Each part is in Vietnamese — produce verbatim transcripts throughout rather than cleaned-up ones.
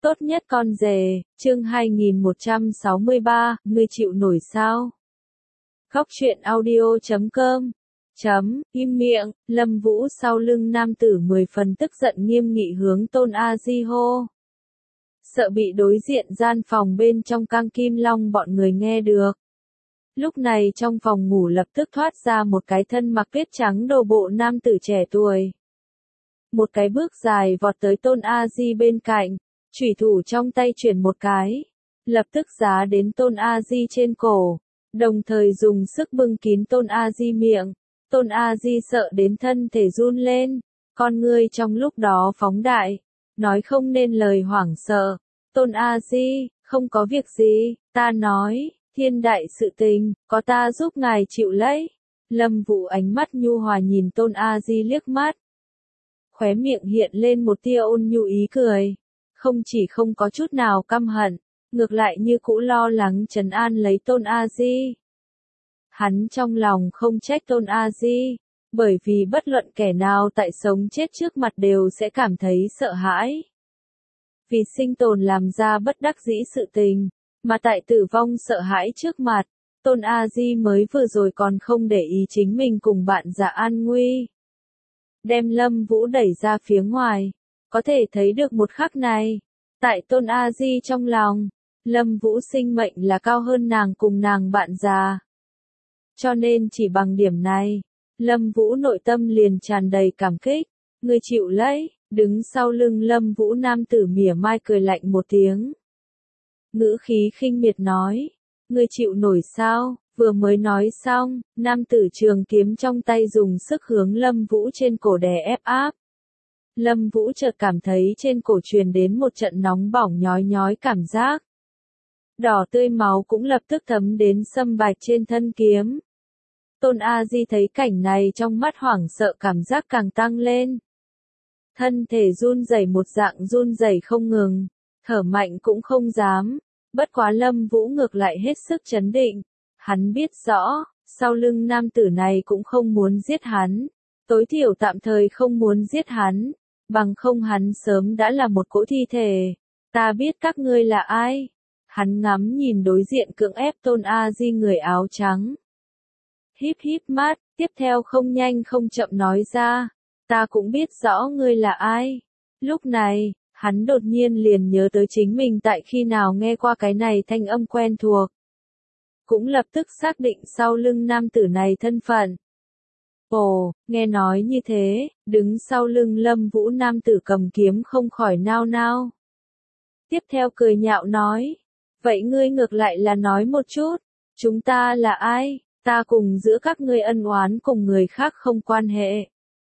Tốt nhất con rể, chương hai nghìn một trăm sáu mươi ba, ngươi chịu nổi sao? Góc truyện audio chấm com chấm, im miệng, Lâm Vũ sau lưng nam tử mười phần tức giận nghiêm nghị hướng Tôn A Di hô. Sợ bị đối diện gian phòng bên trong căng kim long bọn người nghe được. Lúc này trong phòng ngủ lập tức thoát ra một cái thân mặc tuyết trắng đồ bộ nam tử trẻ tuổi. Một cái bước dài vọt tới Tôn A Di bên cạnh, chủy thủ trong tay chuyển một cái, lập tức giá đến Tôn A Di trên cổ, đồng thời dùng sức bưng kín Tôn A Di miệng. Tôn A Di sợ đến thân thể run lên, con ngươi trong lúc đó phóng đại, nói không nên lời hoảng sợ. Tôn A Di, không có việc gì, ta nói, thiên đại sự tình, có ta giúp ngài chịu lấy. Lâm Vũ ánh mắt nhu hòa nhìn Tôn A Di liếc mắt. Khóe miệng hiện lên một tia ôn nhu ý cười. Không chỉ không có chút nào căm hận, ngược lại như cũ lo lắng trấn an lấy Tôn A Di. Hắn trong lòng không trách Tôn A Di, bởi vì bất luận kẻ nào tại sống chết trước mặt đều sẽ cảm thấy sợ hãi. Vì sinh tồn làm ra bất đắc dĩ sự tình, mà tại tử vong sợ hãi trước mặt, Tôn A Di mới vừa rồi còn không để ý chính mình cùng bạn già an nguy. Đem Lâm Vũ đẩy ra phía ngoài, có thể thấy được một khắc này, tại Tôn A Di trong lòng, Lâm Vũ sinh mệnh là cao hơn nàng cùng nàng bạn già. Cho nên chỉ bằng điểm này, Lâm Vũ nội tâm liền tràn đầy cảm kích, người chịu lấy, đứng sau lưng Lâm Vũ nam tử mỉa mai cười lạnh một tiếng. Ngữ khí khinh miệt nói, người chịu nổi sao, vừa mới nói xong, nam tử trường kiếm trong tay dùng sức hướng Lâm Vũ trên cổ đè ép áp. Lâm Vũ chợt cảm thấy trên cổ truyền đến một trận nóng bỏng nhói nhói cảm giác. Đỏ tươi máu cũng lập tức thấm đến sâm bạch trên thân kiếm. Tôn A Di thấy cảnh này trong mắt hoảng sợ cảm giác càng tăng lên. Thân thể run rẩy một dạng run rẩy không ngừng, thở mạnh cũng không dám, bất quá Lâm Vũ ngược lại hết sức chấn định. Hắn biết rõ, sau lưng nam tử này cũng không muốn giết hắn, tối thiểu tạm thời không muốn giết hắn, bằng không hắn sớm đã là một cỗ thi thể. Ta biết các ngươi là ai. Hắn ngắm nhìn đối diện cưỡng ép Tôn A Di người áo trắng. Híp híp mắt, tiếp theo không nhanh không chậm nói ra, ta cũng biết rõ ngươi là ai. Lúc này, hắn đột nhiên liền nhớ tới chính mình tại khi nào nghe qua cái này thanh âm quen thuộc. Cũng lập tức xác định sau lưng nam tử này thân phận. Ồ, nghe nói như thế, đứng sau lưng Lâm Vũ nam tử cầm kiếm không khỏi nao nao. Tiếp theo cười nhạo nói, vậy ngươi ngược lại là nói một chút, chúng ta là ai, ta cùng giữa các ngươi ân oán cùng người khác không quan hệ.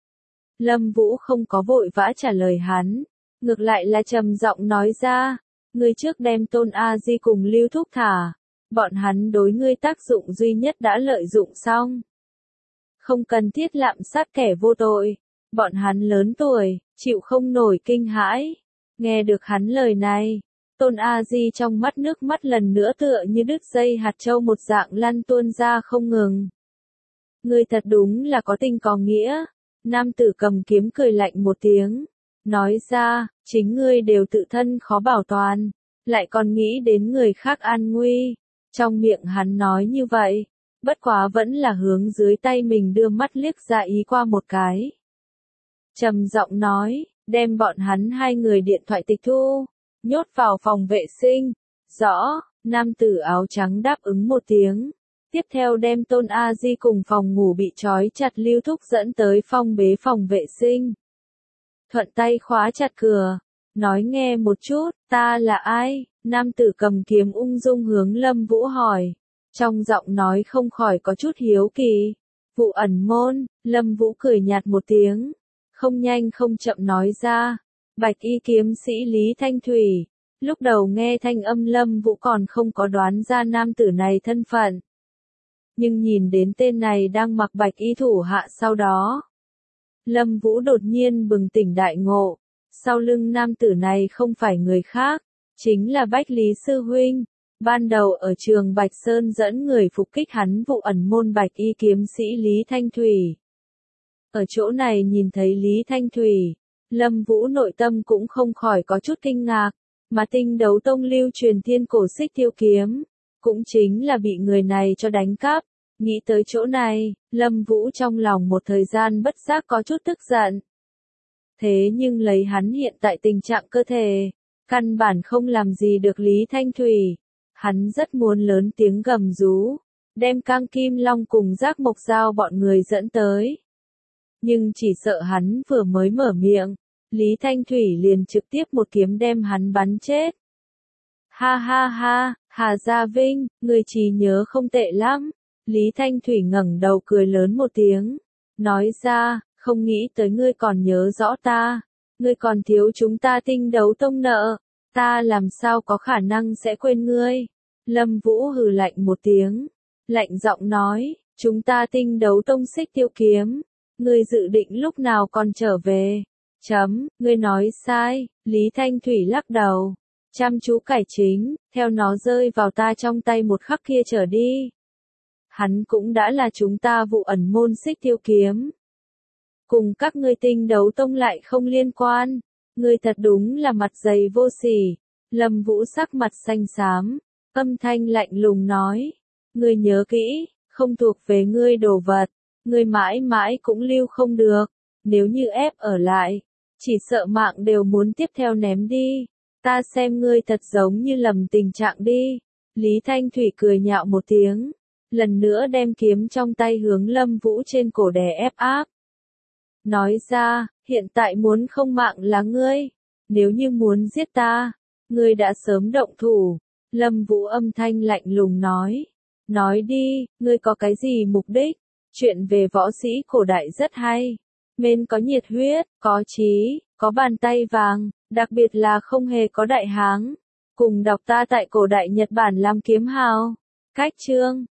Lâm Vũ không có vội vã trả lời hắn, ngược lại là trầm giọng nói ra, ngươi trước đem Tôn A Di cùng Lưu Thúc thả, bọn hắn đối ngươi tác dụng duy nhất đã lợi dụng xong. Không cần thiết lạm sát kẻ vô tội, bọn hắn lớn tuổi, chịu không nổi kinh hãi. Nghe được hắn lời này, Tôn A Di trong mắt nước mắt lần nữa tựa như đứt dây hạt châu một dạng lăn tuôn ra không ngừng. Ngươi thật đúng là có tình có nghĩa. Nam tử cầm kiếm cười lạnh một tiếng, nói ra, chính ngươi đều tự thân khó bảo toàn, lại còn nghĩ đến người khác an nguy. Trong miệng hắn nói như vậy, bất quá vẫn là hướng dưới tay mình đưa mắt liếc ra ý qua một cái. Trầm giọng nói, đem bọn hắn hai người điện thoại tịch thu, nhốt vào phòng vệ sinh. Rõ, nam tử áo trắng đáp ứng một tiếng. Tiếp theo đem Tôn A Di cùng phòng ngủ bị trói chặt Lưu Thúc dẫn tới phòng bế phòng vệ sinh. Thuận tay khóa chặt cửa, nói nghe một chút, ta là ai? Nam tử cầm kiếm ung dung hướng Lâm Vũ hỏi, trong giọng nói không khỏi có chút hiếu kỳ. Vụ ẩn môn, Lâm Vũ cười nhạt một tiếng, không nhanh không chậm nói ra, bạch y kiếm sĩ Lý Thanh Thủy. Lúc đầu nghe thanh âm Lâm Vũ còn không có đoán ra nam tử này thân phận. Nhưng nhìn đến tên này đang mặc bạch y thủ hạ sau đó, Lâm Vũ đột nhiên bừng tỉnh đại ngộ, sau lưng nam tử này không phải người khác, chính là Bách Lý Sư Huynh, ban đầu ở trường Bạch Sơn dẫn người phục kích hắn vụ ẩn môn bạch y kiếm sĩ Lý Thanh Thủy. Ở chỗ này nhìn thấy Lý Thanh Thủy, Lâm Vũ nội tâm cũng không khỏi có chút kinh ngạc, Mà Tinh Đấu Tông lưu truyền thiên cổ xích tiêu kiếm, cũng chính là bị người này cho đánh cắp. Nghĩ tới chỗ này, Lâm Vũ trong lòng một thời gian bất giác có chút tức giận. Thế nhưng lấy hắn hiện tại tình trạng cơ thể, căn bản không làm gì được Lý Thanh Thủy. Hắn rất muốn lớn tiếng gầm rú, đem Cang Kim Long cùng Giác Mộc Giao bọn người dẫn tới. Nhưng chỉ sợ hắn vừa mới mở miệng, Lý Thanh Thủy liền trực tiếp một kiếm đem hắn bắn chết. Ha ha ha, Hà Gia Vinh, người trí nhớ không tệ lắm. Lý Thanh Thủy ngẩng đầu cười lớn một tiếng, nói ra, không nghĩ tới ngươi còn nhớ rõ ta, ngươi còn thiếu chúng ta Tinh Đấu Tông nợ, ta làm sao có khả năng sẽ quên ngươi. Lâm Vũ hừ lạnh một tiếng, lạnh giọng nói, chúng ta Tinh Đấu Tông xích tiêu kiếm, ngươi dự định lúc nào còn trở về? Chấm, ngươi nói sai. Lý Thanh Thủy lắc đầu, chăm chú cải chính, theo nó rơi vào ta trong tay một khắc kia trở đi. Hắn cũng đã là chúng ta vụ ẩn môn xích tiêu kiếm. Cùng các ngươi Tinh Đấu Tông lại không liên quan. Ngươi thật đúng là mặt dày vô sỉ. Lâm Vũ sắc mặt xanh xám, âm thanh lạnh lùng nói. Ngươi nhớ kỹ, không thuộc về ngươi đồ vật, ngươi mãi mãi cũng lưu không được. Nếu như ép ở lại, chỉ sợ mạng đều muốn tiếp theo ném đi. Ta xem ngươi thật giống như lầm tình trạng đi. Lý Thanh Thủy cười nhạo một tiếng, lần nữa đem kiếm trong tay hướng Lâm Vũ trên cổ đè ép áp. Nói ra, hiện tại muốn không mạng là ngươi, nếu như muốn giết ta, ngươi đã sớm động thủ. Lâm Vũ âm thanh lạnh lùng nói, nói đi, ngươi có cái gì mục đích? Chuyện về võ sĩ cổ đại rất hay, men có nhiệt huyết, có chí, có bàn tay vàng, đặc biệt là không hề có đại háng. Cùng đọc ta tại cổ đại Nhật Bản làm kiếm hào. Cách chương